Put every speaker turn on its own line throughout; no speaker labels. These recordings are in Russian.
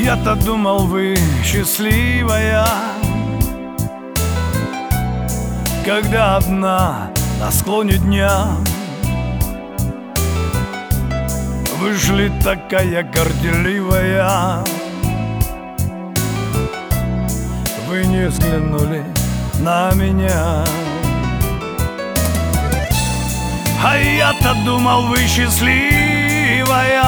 Я-то думал, вы счастливая, когда одна на склоне дня вышли такая горделивая. Вы не взглянули на меня. А я-то думал, вы счастливая.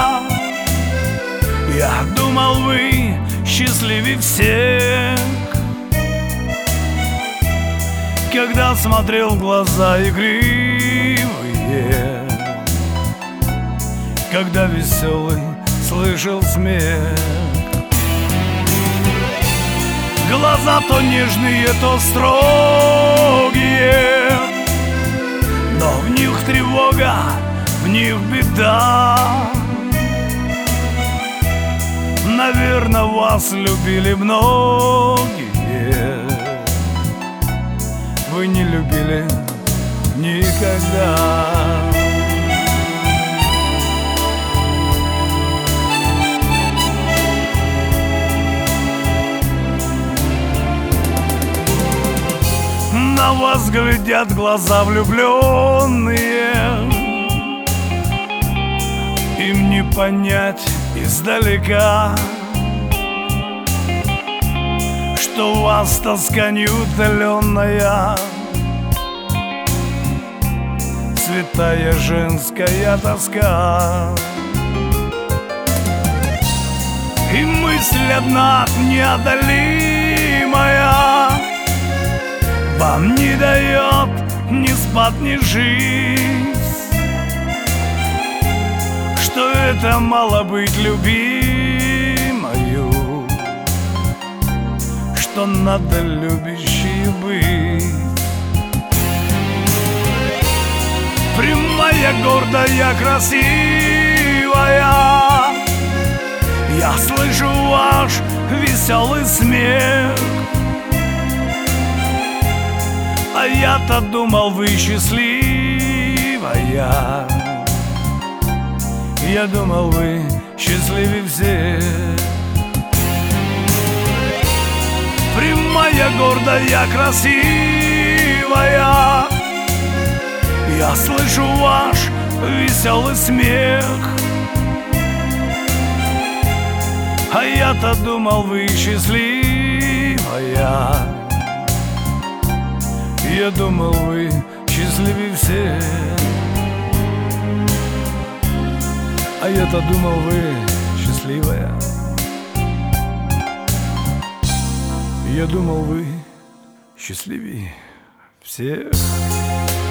Я думал, вы счастливее всех, когда смотрел в глаза игривые, когда веселый слышал смех. Глаза то нежные, то строгие, но в них тревога, в них беда. Наверное, вас любили многие, вы не любили никогда. На вас глядят глаза влюбленные, им не понять издалека, что у вас тоска неутоленная, святая женская тоска. И мысль одна неодолимая вам не дает ни спать, ни жизнь, что это мало быть любимою, что надо любящей быть. Прямая, гордая, красивая, я слышу ваш веселый смех. А я-то думал, вы счастливая. Я думал, вы счастливее всех. Прямая, гордая, красивая, я слышу ваш веселый смех. А я-то думал, вы счастливая. Я думал, вы счастливее всех. А я-то думал, вы счастливая. Я думал, вы счастливее всех.